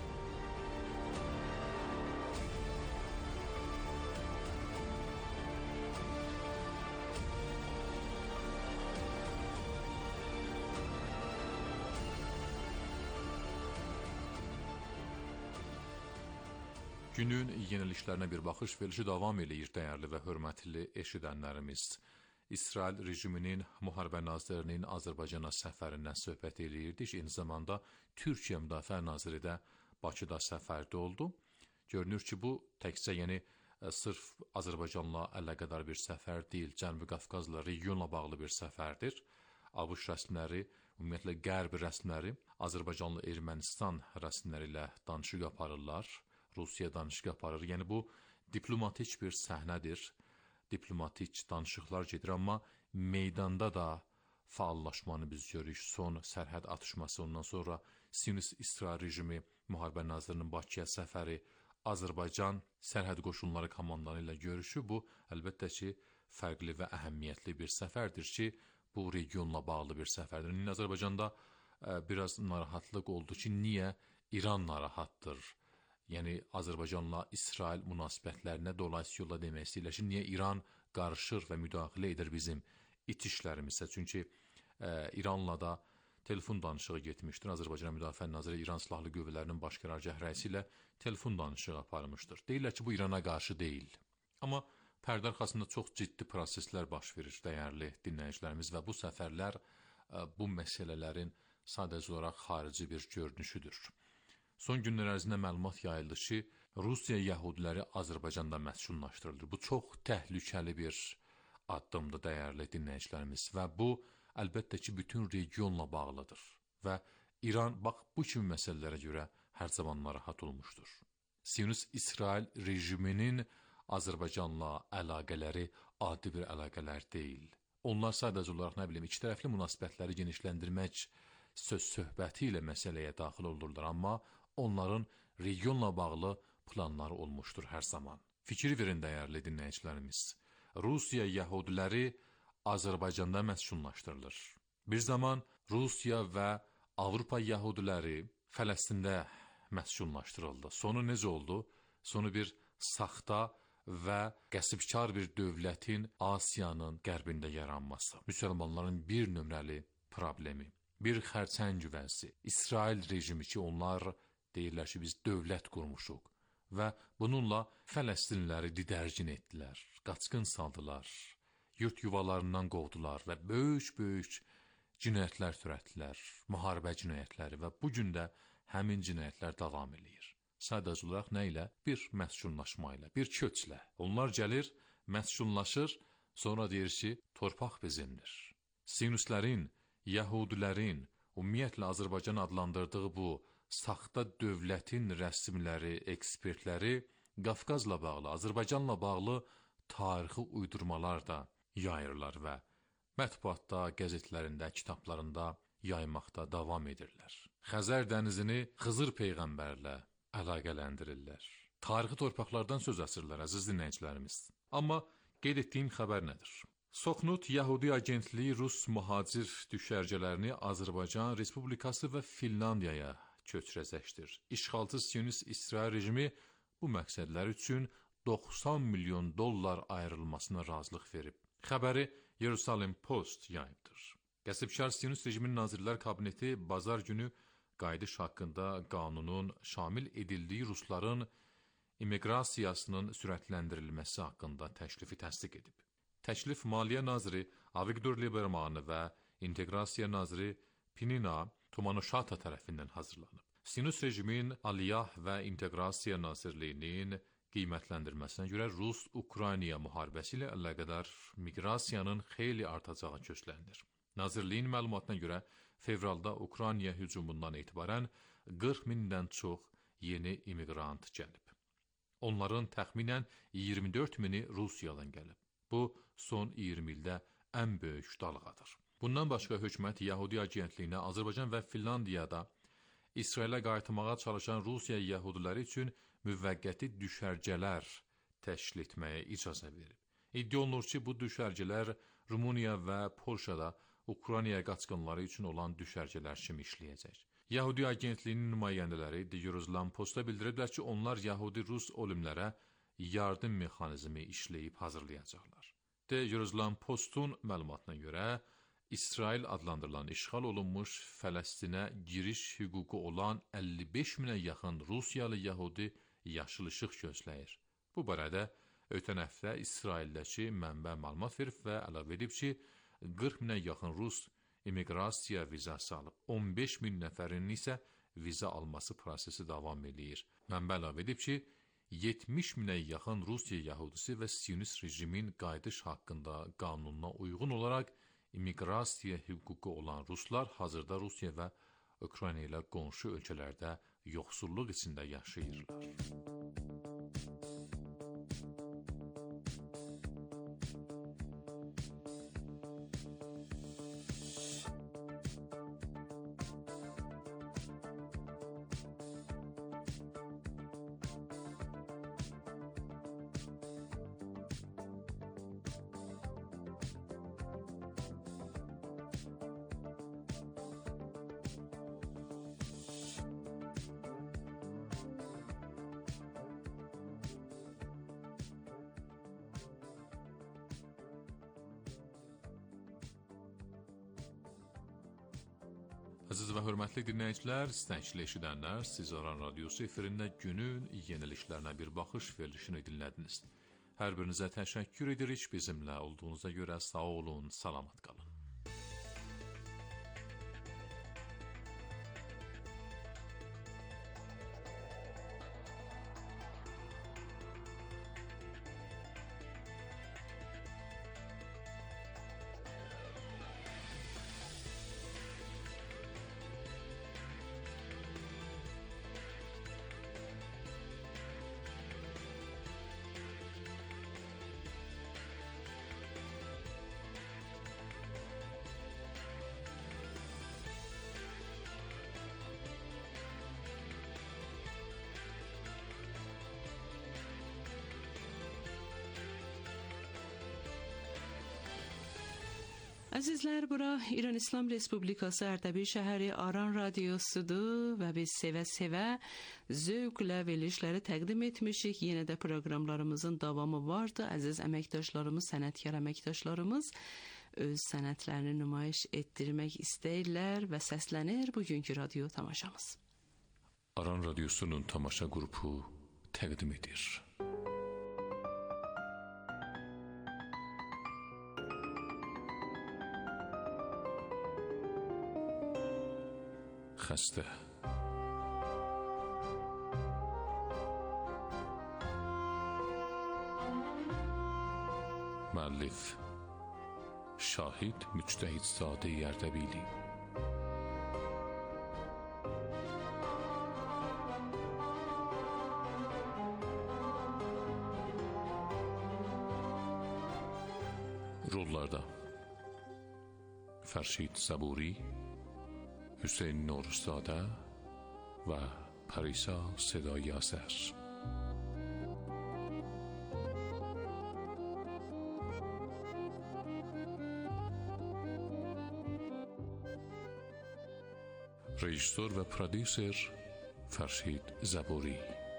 Günün yeniliklərinə bir baxış verilişi davam eləyir, dəyərli və hörmətli eşidənlərimiz. İsrail rejiminin müharibə nazirinin Azərbaycana səfərindən söhbət eləyirdik. Eyni zamanda Türkiyə Müdafiə Naziri də Bakıda səfərdə oldu. Görünür ki, bu təkcə sırf Azərbaycanla əlaqədar bir səfər deyil, Cənubi Qafqazla, regionla bağlı bir səfərdir. ABŞ rəsmiləri, ümumiyyətlə Qərb rəsmiləri Azərbaycanla Ermənistan rəsmiləri ilə danışıq aparırlar. Rusiya danışıq aparır. Yəni bu diplomatik bir səhnədir. Diplomatik danışıqlar gedir, amma meydanda da faallaşmanı biz görürük. Son sərhəd atışması, ondan sonra Sionist-İsrail rejimi müharibə nazirinin Bakıya səfəri, Azərbaycan sərhəd qoşunları komandanı ilə görüşü, bu əlbəttə ki, fərqli və əhəmiyyətli bir səfərdir ki, bu regionla bağlı bir səfərdir. Azərbaycanda biraz narahatlıq oldu ki, niyə İran narahatdır? Yəni Azərbaycanla İsrail münasibətlərinə dolayısıyla yolla demək istəyirlər ki, niyə İran qarışır və müdaxilə edir bizim iç işlərimizə? Çünki İranla da telefon danışığı getmişdir. Azərbaycan Müdafiə Naziri İran Silahlı Qüvvələrinin Baş Qərargah rəisi ilə telefon danışığı aparmışdır. Deyirlər ki, bu İrana qarşı deyil. Amma pərdə arxasında çox ciddi proseslər baş verir, dəyərli dinləyicilərimiz, və bu səfərlər bu məsələlərin sadəcə olaraq xarici bir görünüşüdür. Son günlər ərzində məlumat yayıldı ki, Rusiya yəhudiləri Azərbaycanda məskunlaşdırılır. Bu çox təhlükəli bir addımdır, dəyərli dinləyicilərimiz, və bu əlbəttə ki, bütün regionla bağlıdır və İran bax bu kimi məsələlərə görə hər zaman narahat olmuşdur. Siyonist-İsrail rejiminin Azərbaycanla əlaqələri adi bir əlaqələr deyil. Onlar sadəcə olaraq, iki tərəfli münasibətləri genişləndirmək söhbəti ilə məsələyə daxil olurlar, amma onların regionla bağlı planları olmuşdur hər zaman. Fikir verin, dəyərli dinləyicilərimiz. Rusiya yəhudiləri Azərbaycanda məskunlaşdırılır. Bir zaman Rusiya və Avropa yəhudiləri Fələstində məskunlaşdırıldı. Sonu necə oldu? Sonu bir saxta və qəsbkar bir dövlətin Asiyanın qərbində yaranması. Müsəlmanların bir nömrəli problemi, bir xərçəng vəzi. İsrail rejimi ki, onlar deyirlər ki, biz dövlət qurmuşuq və bununla Fələstinliləri didərgin etdilər, qaçqın saldılar, yurt yuvalarından qovdular və böyük cinayətlər törətdilər, müharibə cinayətləri, və bugün də həmin cinayətlər davam edir. Sadəcə olaraq nə ilə? Bir məskunlaşma ilə, bir köçlə. Onlar gəlir, məskunlaşır, sonra deyir ki, torpaq bizimdir. Siyonistlərin, yəhudilərin, ümumiyyətlə Azərbaycan adlandırdığı bu saxta dövlətin rəsmləri, ekspertləri Qafqazla bağlı, Azərbaycanla bağlı tarixi uydurmalar da yayırlar və mətbuatda, qəzetlərində, kitablarında yaymaqda davam edirlər. Xəzər dənizini Xızır peyğəmbərlə əlaqələndirirlər. Tarixi torpaqlardan söz açırlar, əziz dinləyicilərimiz. Amma qeyd etdiyim xəbər nədir? Soxnut Yəhudi Agentliyi Rus mühacir düşərgələrini Azərbaycan Respublikası və Finlandiyaya köçürəcəkdir. İşğalçı Siyonist İsrail rejimi bu məqsədlər üçün $90 milyon ayrılmasına razılıq verib. Xəbəri Jerusalem Post yayımdır. Qəsbkar Siyonist rejimin Nazirlər Kabineti bazar günü qayıdış haqqında qanunun şamil edildiyi rusların immiqrasiyasının sürətləndirilməsi haqqında təklifi təsdiq edib. Təklif Maliyyə naziri Avigdor Liberman və İnteqrasiya naziri Pinina Tumanuşata tərəfindən hazırlanıb. Siyonist rejimin Aliyah və İnteqrasiya Nazirliyinin qiymətləndirməsinə görə Rus-Ukrayna müharibəsi ilə əlaqədar miqrasiyanın xeyli artacağı gözlənilir. Nazirliyin məlumatına görə fevralda Ukrayna hücumundan etibarən 40 mindən çox yeni immiqrant gəlib. Onların təxminən 24 mini Rusiyadan gəlib. Bu, son 20 ildə ən böyük dalğadır. Bundan başqa hökumət Yəhudi agentliyinə Azərbaycan və Finlandiyada İsrailə qayıtmağa çalışan Rusiya yəhudiləri üçün müvəqqəti düşərgələr təşkil etməyə icazə verib. İddia olunur ki, bu düşərgələr Rumıniya və Polşada Ukrayna qaçqınları üçün olan düşərgələr kimi işləyəcək. Yəhudi agentliyinin nümayəndələri The Jerusalem Posta bildiriblər ki, onlar Yəhudi-Rus ölümlərə yardım mexanizmi işləyib hazırlayacaqlar. The Jerusalem Postun məlumatına görə, İsrail adlandırılan işğal olunmuş Fələstinə giriş hüququ olan 55 minə yaxın Rusiyalı Yəhudi yaşıl işıq gözləyir. Bu barədə ötən həftə İsraildəki mənbə məlumat verib və əlavə edib ki, 40 minə yaxın Rus immiqrasiya vizası alıb. 15 min nəfərin isə viza alması prosesi davam edir. Mənbə əlavə edib ki, 70 minə yaxın Rusiya yəhudisi və Siyonist rejimin qayıdış haqqında qanununa uyğun olaraq immiqrasiya hüququ olan ruslar hazırda Rusiya və Ukrayna ilə qonşu ölkələrdə yoxsulluq içində yaşayırlar. Əziz və hörmətli dinləyicilər, istəkli eşidənlər, siz Aran Radiosu efirində günün yeniliklərinə bir baxış verilişini dinlədiniz. Hər birinizə təşəkkür edirik, bizimlə olduğunuza görə sağ olun, salamat qalın. Əzizlər, bura İran İslam Respublikası Ərdəbil şəhəri Aran radiosudur və biz sevə-sevə, zövqlə verilişləri təqdim etmişik. Yenə də proqramlarımızın davamı vardı. Əziz əməkdaşlarımız, sənətkar əməkdaşlarımız öz sənətlərini nümayiş etdirmək istəyirlər və səslənir bugünkü radio tamaşamız. Aran radyosunun tamaşa qrupu təqdim edir. Xəstə. Müəllif Şahid Müctəhidzadə Ərdəbili. Rollarda Fərşid Zaburi, Hüseyn Nurzadə və Parisa Sedai Əsər. Rejissor və prodüser Fərşid Zaburi.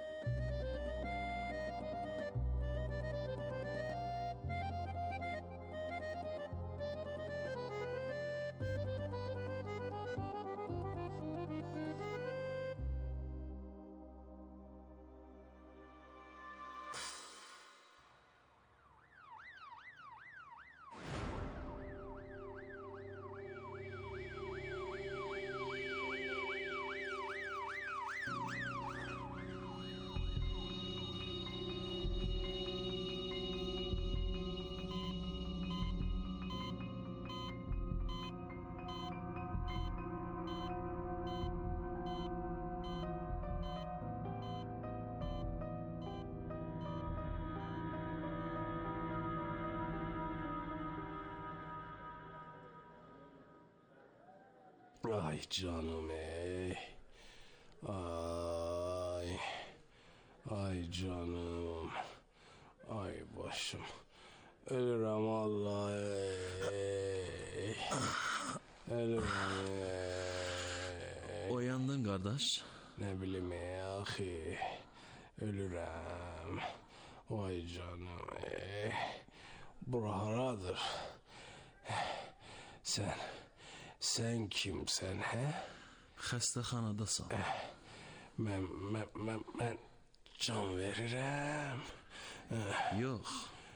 Ay canım ey. Ay canım. Ay başım. Ölürüm Allah ey. Ölürüm ey. Oyandın kardeş. Ne bileyim ey ahi. Ölürüm. Vay canım ey. Bura haradır? Sen kimsen he? Xəstəxanadasan. Ben can veririm. Yox.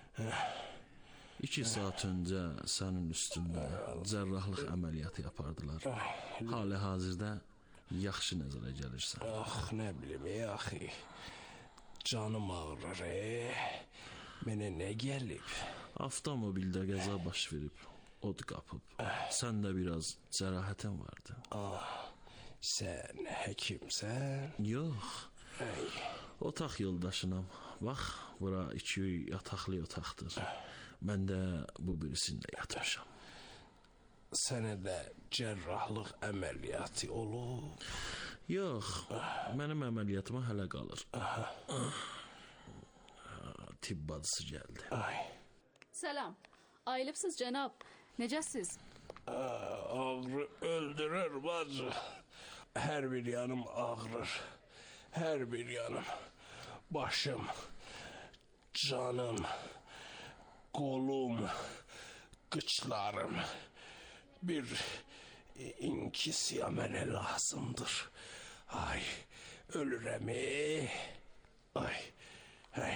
2 saat öncə sənin üstündə cərrahlıq əməliyyatı yapardılar. Hali hazırda yaxşı nəzərə gəlirsən. Ah ne bileyim ey ahi. Canım ağrır ey. Mənə nə gəlib? Avtomobildə qəza baş verib. Od qapıb. Səndə biraz cərahətin vardı. Sen həkimsən? Yox. Otaq yoldaşınam. Bax, bura 2 yataqlı otaqdır. Mən də bu birisində yatmışam. Sənə də cərrahlıq əməliyyatı olub? Yox, mənim əməliyyatıma hələ qalır. Tibb bacısı gəldi. Selam. Ayılıpsız cenab. Necəsiz? Ağrı öldürür bacı. Her bir yanım ağrır. Her bir yanım. Başım, canım, kolum, kıçlarım. Bir inkisya mənə lazımdır. Ay, ölürəm ey. Ay.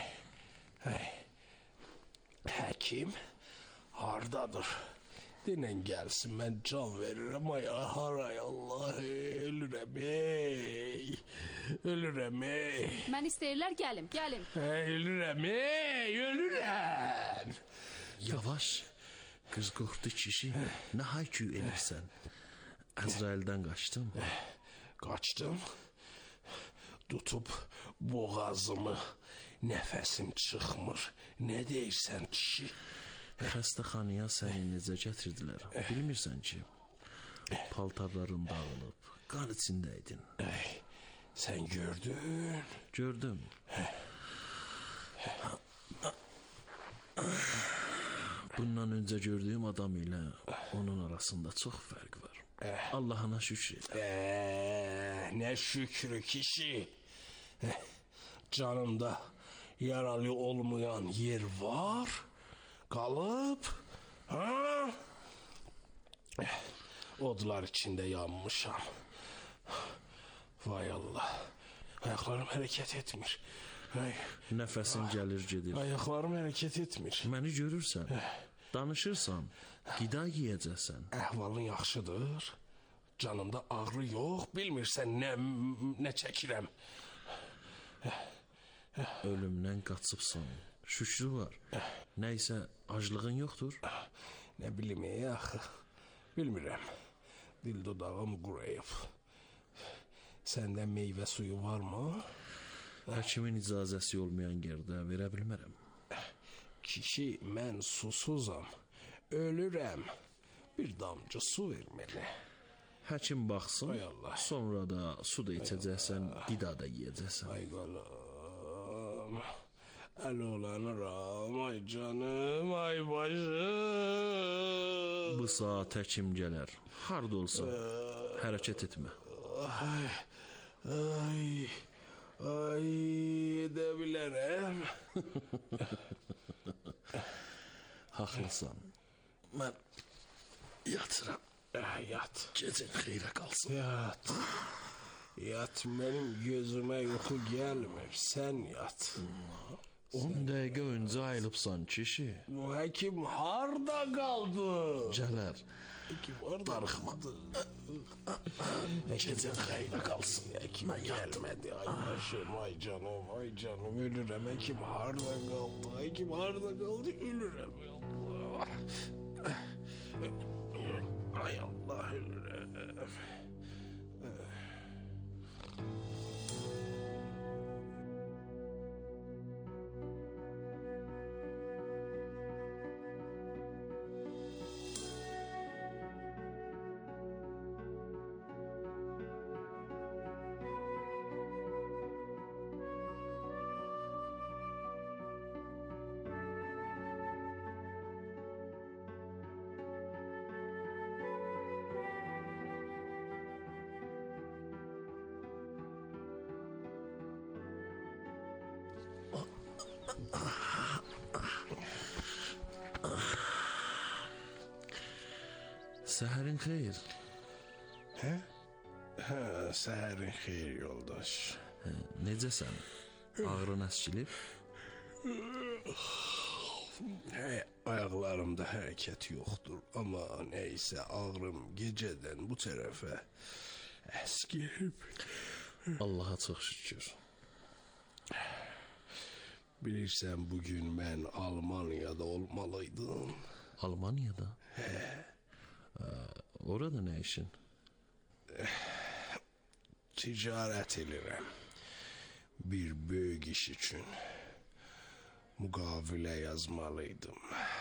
Həkim hardadır? Dinen gelsin, ben can veririm. Ay haray Allah, ölürəm ey. Ölürəm ey. Mən istəyirlər gəlim. Ölürəm ey, ölürəm. Yavaş. Qız qorxdu kişi. Nə haykü edirsən? Əzraildən qaçdım. Kaçtım. Tutup boğazımı, nefesim çıxmır. Ne deyirsən kişi? Xəstəxanaya səni necə gətirdilər? Bilmirsən ki, paltarların dağılıb, qan içindəydin. Sen gördün. Gördüm. Bundan öncə gördüyüm adam ilə onun arasında çox fərq var. Allahına şükür elə. Ne şükrü kişi. Canımda yaralı olmayan yer var. Kalıp ha? Odlar içinde yanmışam. Vay Allah. Ayaklarım hareket etmir. Ay, Nəfəsin gəlir gedir. ayaklarım hareket etmir. Məni görürsən, danışırsan, qida yeyəcəksən. Əhvalın yaxşıdır. Canımda ağrı yox. Bilmirsən nə çəkirəm. Ölümdən qaçıbsan. Şükrü var. Nəysə aclığın yoxdur. Nə bilim axı. Bilmirəm. Dil dodağım quruyub. Səndə meyvə suyu varmı? Həkimin icazəsi olmayan yerdə verə bilmərəm. Kişi, mən susuzam. Ölürəm. Bir damcı su ver mənə. Həkim baxsın, Ay Allah. sonra da su da içəcəksən, qida da yeyəcəksən. Ay qalam. Əl olanıram. Ay canım, ay başım. Bu saat həkim gələr. Harda olsa, hərəkət etmə. Ay, ay, edə bilərəm. Haqlısan. Mən yatıram. Yat. Gecən xeyrə qalsın. Yat. Yat, mənim gözümə yuxu gəlmir. Sən yat. 10 dəqiqə öncə ayılıbsan kişi. Bu həkim harda qaldı? Gələr. Həkim harda Darıxma. Gecən xeyrə qalsın. Həkim gəlmədi. Ay başım, ay canım, ay canım. Ölürəm. Həkim harda qaldı? Həkim harda qaldı? Ölürəm. Allah. Ay Allah, ölürəm. Səhərin xeyir. Səhərin xeyir yoldaş. Necəsən? Ağrın əskilib? Ayaqlarımda hərəkət yoxdur. Amma neysə ağrım gecədən bu tərəfə əskilib. Allaha çox şükür. Bilirsən, bugün mən Almaniyada olmalıydım. Almaniyada? Orada nə işin? Ticarət edirəm. Bir böyük iş üçün müqavilə yazmalıydım.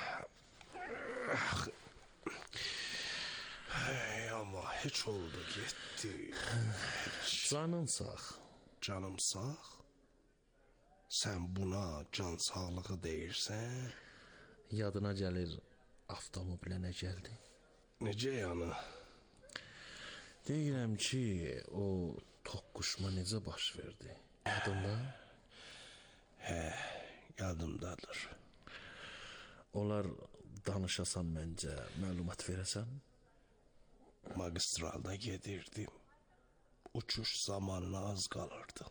Amma heç oldu getdi. Canın sağ. Canım sağ. Sən buna can sağlığı deyirsən? Yadına gəlir avtomobilə nə gəldi? Necə yəni? Deyirəm ki, o toqquşma necə baş verdi? Yadında? Yadımdadır. Onlar danışasan məncə, məlumat verəsən? Magistralda gedirdim. Uçuş zamanına az qalırdı.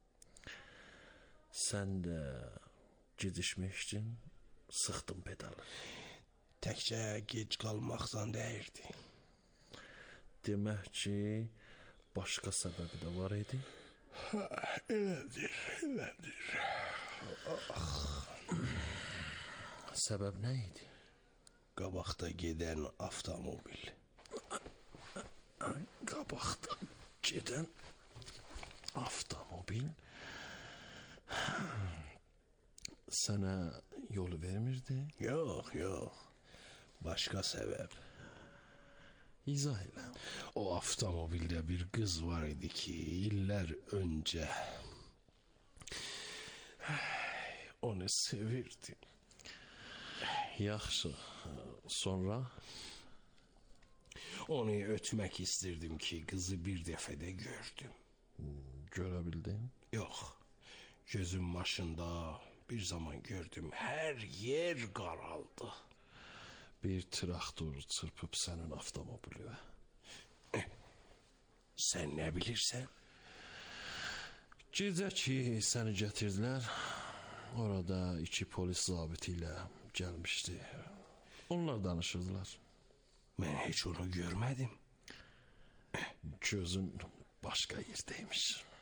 Sən də gedişmişdin, sıxdın pedalı. Təkcə gec qalmaqdan dəyirdi. Demək ki, başqa səbəbi də var idi? Elədir. Səbəb nə idi? Qabaqda gedən avtomobil. Qabaqda gedən avtomobil sənə yolu vermirdi? Yox. Başqa səbəb. İzah elə. O avtomobildə bir qız var idi ki, illər öncə onu sevirdim. Yaxşı. Sonra Onu ötmek isterdim ki kızı bir defede gördüm. görə bildin? Yok. Gözüm başında bir zaman gördüm. Her yer qaraldı. Bir traktor çırpıb sənin avtomobilinə. Sen ne bilirsen? Gecə ki səni gətirdilər, orada 2 polis zabiti ilə gəlmişdi. Onlar danışırdılar. Ben hiç onu görmedim. Gözün başqa yerdəymiş.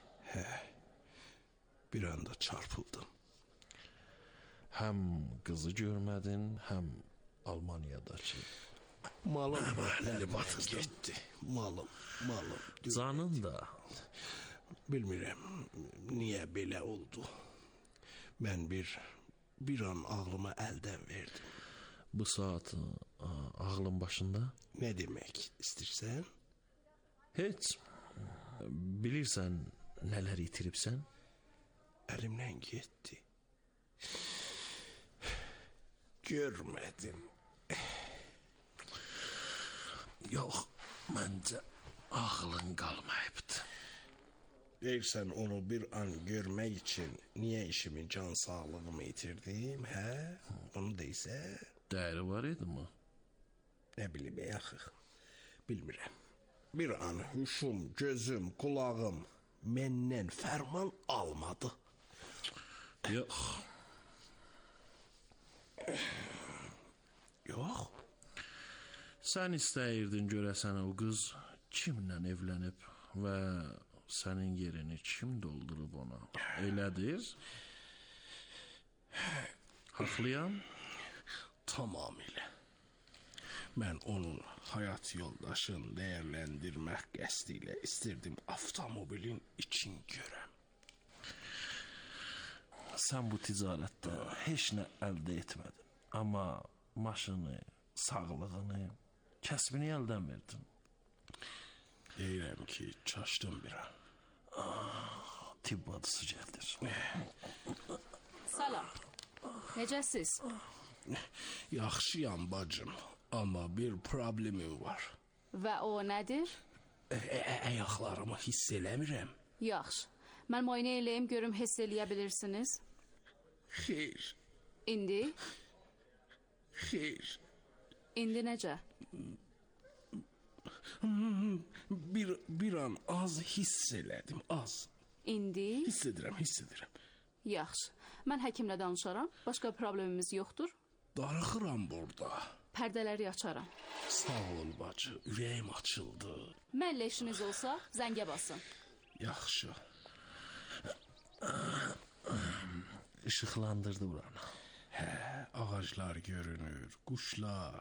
Bir anda çarpıldım. Həm qızı görmədin, həm Almaniyadakı. Malım beni batırdı. Gitti. Malım. Canın da Bilmirəm niye belə oldu. Ben bir an ağlımı elden verdim. bu saat ağlın başında. Ne demek istersen? Heç bilirsən nələr itiribsən? Elimden gitti. Görmedim. Yox, məncə ağlın qalmayıbdı. Deyirsən onu bir an görmek için niye işimin can sağlığımı yitirdim, he? Onu deysə, Dəyəri var idi mi? ne bileyim yaxı. Bilmirəm. Bir an huşum, gözüm, kulağım menden ferman almadı. Yox. Yok. Sən istəyirdin görəsən o qız kimlə evlənib və sənin yerini kim doldurub ona? Elədir? Haqlıyam? Tamamıyla. Ben onun hayat yoldaşını değerlendirmek qəsdiyle isterdim avtomobilin için görəm. Sən bu ticarətdə heç nə əldə etmədin. Amma maşını, sağlığını, kəsbini əldən verdin. Deyirəm ki, çaşdım bir an. Tibb adısı gəldir. Salam. Necəsiz? Yaxşıyam bacım, ama bir problemim var. Və o nədir? Ayaqlarımı hiss eləmirəm. Yaxşı. Mən müayinə eləyim, görüm hiss eləyə bilirsiniz. Xeyr, İndi? xeyr. İndi necə? Bir an az hiss elədim, az. İndi? Hiss edirəm. Yaxşı. Mən həkimlə danışaram. Başqa problemimiz yoxdur. Darıxıram burada. Pərdələri açaram. Sağ ol bacı, ürəyim açıldı. Mənlə işiniz olsa zəngə basın. Yaxşı. İşıqlandırdı buranı. Ağaclar görünür, kuşlar.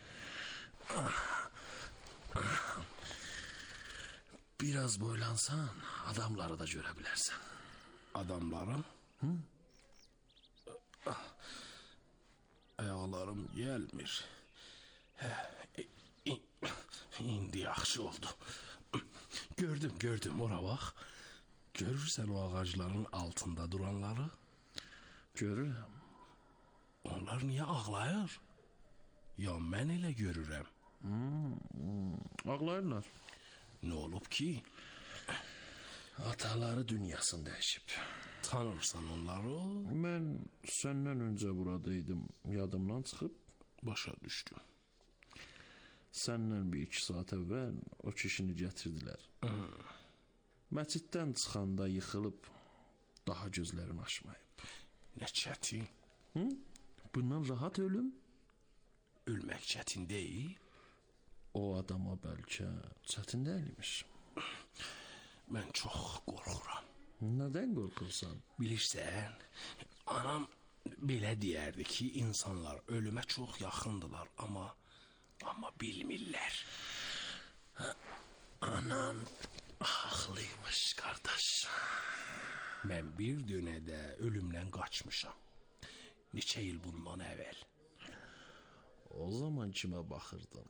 Biraz boylansan adamları da görə bilərsən. Adamlarım. Ayaqlarım gelmir. İndi yaxşı oldu. Gördüm ora bax. Görürsən o ağacların altında duranları? Görürəm. Onlar niye ağlayır? Ya mən elə görürəm. Ağlayırlar. Ne olub ki? Ataları dünyasını dəyişib. Tanırsan onları? Mən səndən öncə buradaydım. Yadımdan çıxıb. Başa düşdüm. Səndən bir 2 saat əvvəl o kişini gətirdilər. Məsciddən çıxanda yıxılıb, daha gözlərini açmayıb. Ne çətin. Bundan rahat ölüm. Ölmək çətin deyil. O adama bəlkə çətin deyilmiş. Mən çox qorxuram. Nədən qorxursan? Bilirsən, anam belə deyərdi ki, insanlar ölümə çox yaxındılar, amma bilmirlər. Anam haqlıymış qardaş. Mən bir dönədə ölümdən qaçmışam. Neçə il bundan əvvəl. O zaman kimə baxırdın?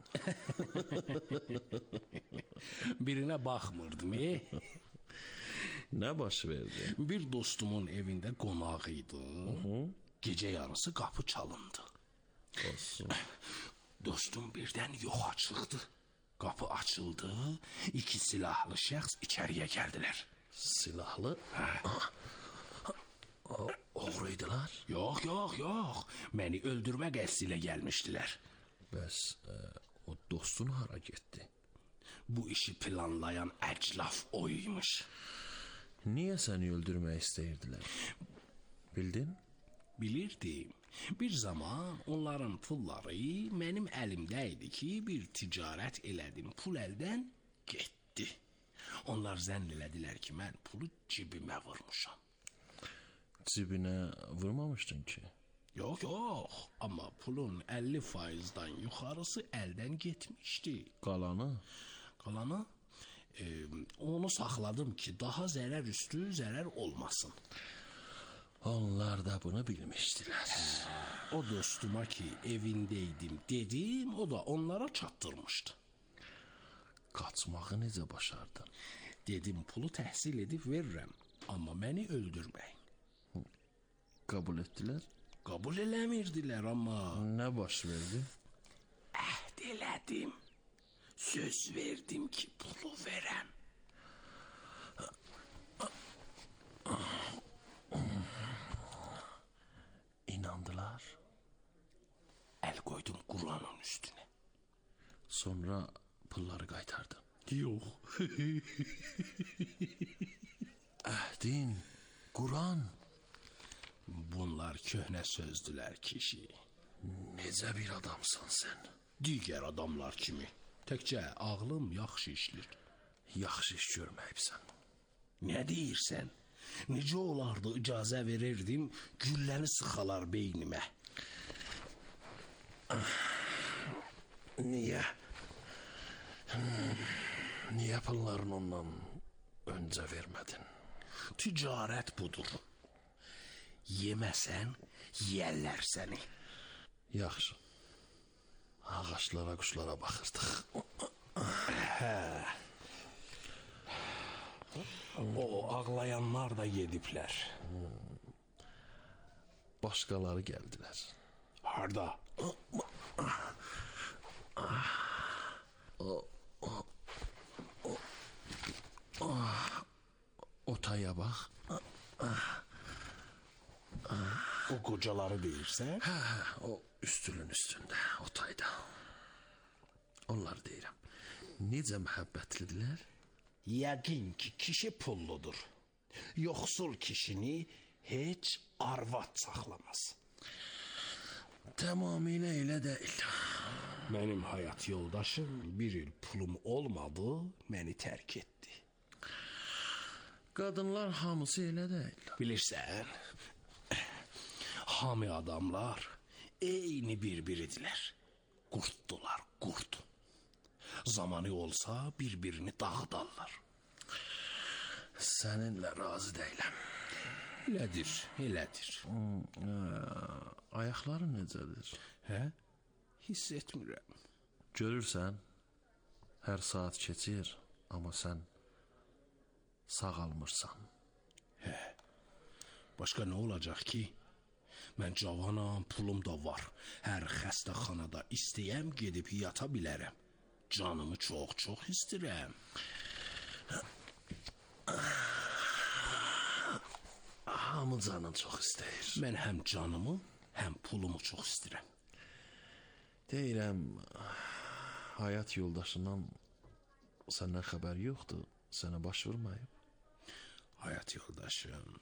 Birinə baxmırdım, Nə baş verdi? Bir dostumun evində qonaq idi. Gecə yarısı qapı çalındı. Olsun. Dostum birden yoxa çıxdı. Qapı açıldı. İki silahlı şəxs içəriyə gəldilər. Silahlı? Oğruydular. Yox. Məni öldürmə qəsdi ilə gəlmişdilər. Bəs o dostun hara getdi? Bu işi planlayan əclaf o imiş. Niyə səni öldürmək istəyirdilər? Bildin? Bilirdim. Bir zaman onların pulları mənim əlimdə idi ki, bir ticarət elədim, pul əldən getdi. Onlar zənn elədilər ki, mən pulu cibimə vurmuşam. Cibinə vurmamışdın ki? Yox, amma pulun 50%-dan yuxarısı əldən getmişdi. Qalanı? Qalanı onu saxladım ki, daha zərər üstü zərər olmasın. Onlar da bunu bilmişdilər. O dostuma ki, evindeydim dedim, o da onlara çatdırmışdı. Qaçmağı necə başardın? Dedim, pulu təhsil edib verirəm, amma məni öldürməyin. Qəbul etdilər? Qəbul eləmirdilər, amma Nə baş verdi? əhd elədim. Söz verdim ki, pulu verəm. İnandılar. Əl qoydum Quranın üstünə. Sonra pulları qaytardın. Yox. Əhdin, Quran. Bunlar köhnə sözdülər kişi. Necə bir adamsan sən? Digər adamlar kimi. Təkcə ağlım yaxşı işlir. Yaxşı iş görməyibsən. Nə deyirsən? Necə olardı icazə verirdim, gülləni sıxalar beynimə. Niyə? Niyə pullarını ondan öncə vermədin? Ticarət budur. Yeməsən, yiyərlər səni. Yaxşı. Ağaçlara, quşlara baxırdıq. O ağlayanlar da yediblər. Başqaları gəldilər. Harda? O taya bax. O qocaları deyirsən? O üstünün üstündə, o tayda. Onlar deyirəm. Necə məhəbbətlidirlər? Yəqin ki, kişi pulludur. Yoxsul kişini heç arvad saxlamaz. Tamamilə elə deyil. Mənim həyat yoldaşım bir il pulum olmadı, məni tərk etdi. Qadınlar hamısı elə deyil. Bilirsən, hamı adamlar eyni bir-biridirlər. Qurtdular, qurt. Zamanı olsa bir-birini dağıdarlar. Səninlə razı deyiləm. Elədir. Ayaqların necədir? Hə? Hiss etmirəm. Görürsən, hər saat keçir, amma sən sağalmırsan. Başqa nə olacaq ki? Mən cavanam, pulum da var. Hər xəstəxanada istəyəm gedib yata bilərəm. Canımı çox istəyirəm. Hamı canın çox istəyir. Mən həm canımı, həm pulumu çox istəyirəm. Deyirəm, həyat yoldaşından səndən xəbər yoxdur, sənə baş vurmayıb. Həyat yoldaşım.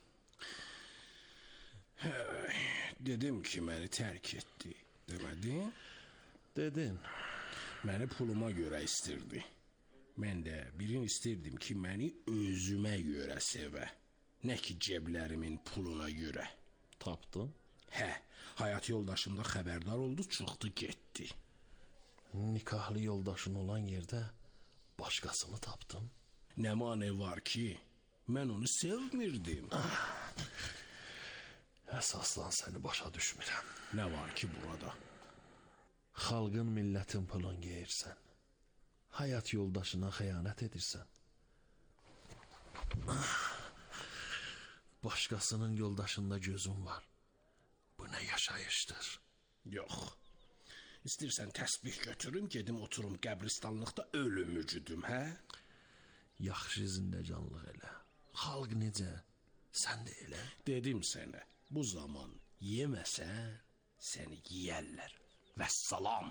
Dedim ki, məni tərk etdi. Demədin? Dedin. Məni puluma görə istirdi. Mən də birini istirdim ki, məni özümə görə sevə. Nə ki, ceblərimin puluna görə. Tapdın? Hə, həyat yoldaşım da xəbərdar oldu, çıxdı, getdi. Nikahlı yoldaşın olan yerdə başqasını tapdın? Nə mane var ki, mən onu sevmirdim. Əsaslan səni başa düşmürəm. Nə var ki burada? Xalqın, millətin pulun yeyirsən. Həyat yoldaşına xəyanət edirsən. Başqasının yoldaşında gözün var. Bu nə yaşayışdır? Yox. İstəyirsən təsbih götürüm, gedim oturum qəbristanlıqda ölümücüdüm, hə? Yaxşı zindecanlıq elə. Xalq necə? Sən də elə. Dedim sənə, bu zaman yeməsən, səni yeyərlər. Vəssalam.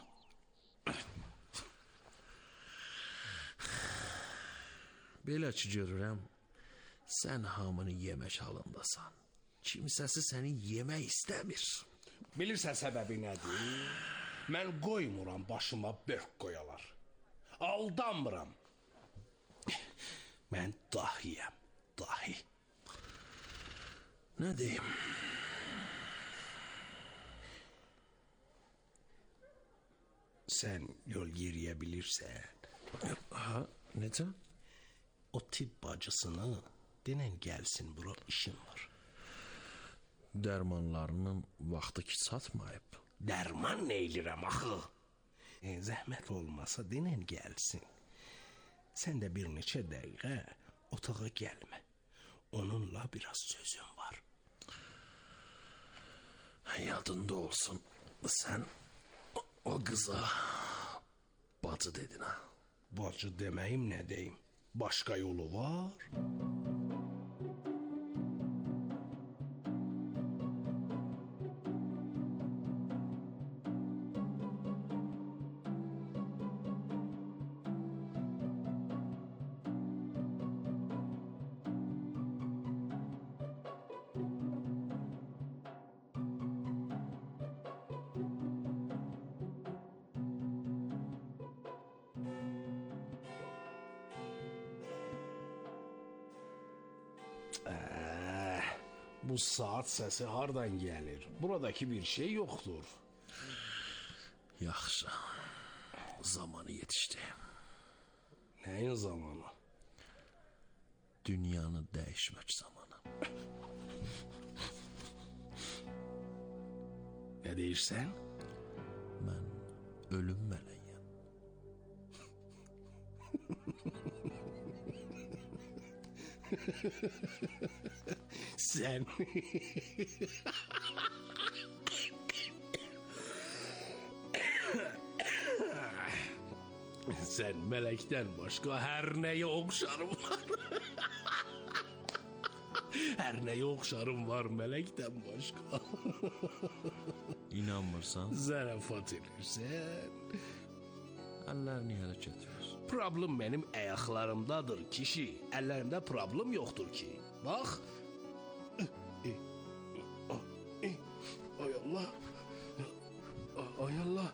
Belə ki görürəm, sən hamını yemək halındasan. Kimsəsi səni yemək istəmir. Bilirsən səbəbi nədir? Mən qoymuram başıma bök qoyalar. Aldanmıram. Mən dahiyəm, dahi. Nə deyim? Sən yol yeriyə bilirsən. Ha, necə? O tibb bacısını denən gəlsin, bura işim var. Dərmanlarının vaxtı ki çatmayıb. Dərman nə elirəm axı? Zəhmət olmasa denən gəlsin. Sən də bir neçə dəqiqə otağa gəlmə. Onunla biraz sözüm var. Yadında olsun, sən o qıza bacı dedin ha. Bacı deməyim nə deyim? Başqa yolu var? Bu saat səsi hardan gəlir? Buradakı bir şey yoxdur. Yaxşı, zamanı yetişdi. Nəyin zamanı? Dünyanı dəyişmək zamanı. Nə deyirsən? Mən ölüm mələyəm. Sən Sən mələkdən başqa hər nəyə oxşarım var. Hər nəyə oxşarım var mələkdən başqa. İnanmırsan? Zarafat edirsən. Əllərini hərəkət ver. Problem mənim ayaqlarımdadır kişi. Əllərimdə problem yoxdur ki. Bax. Ay Allah. Ay Allah.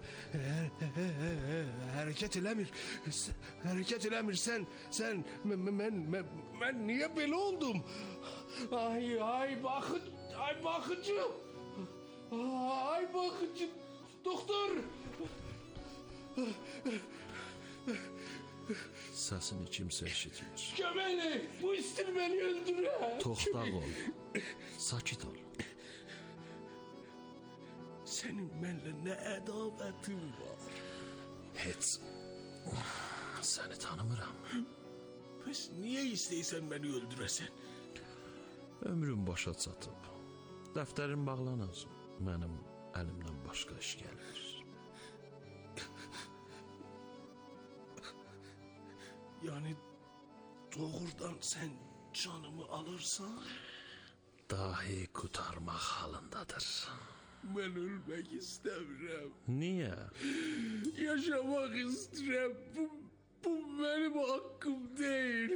Hərəkət eləmir. Hərəkət eləmir. Sən mən niyə belə oldum? Ay baxın. Ay baxıcı. Ay baxıcı. Doktor. Səsini kimsə eşitmir. Köməklə, bu istir məni öldürər. Toxtaq ol. Sakit ol. Sənin mənlə nə ədalətin var? Heç. Səni tanımıram. Bəs niyə istəyirsən məni öldürəsən? Ömrüm başa çatıb. Dəftərin bağlanar. Mənim əlimdən başqa iş gəlir. Yəni doğrudan sən canımı alırsan? Dahi qurtarmaq halındadır. Mən ölmək istəmirəm. Niyə? Yaşamaq istəyirəm. Bu mənim haqqım deyil.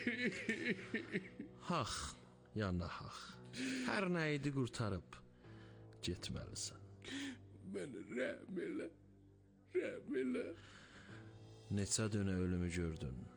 Haq, ya nahaq. Hər nə idi qurtarıb getməlisən. Mənə rəhm elə. Rəhm elə. Neçə dönə ölümü gördün?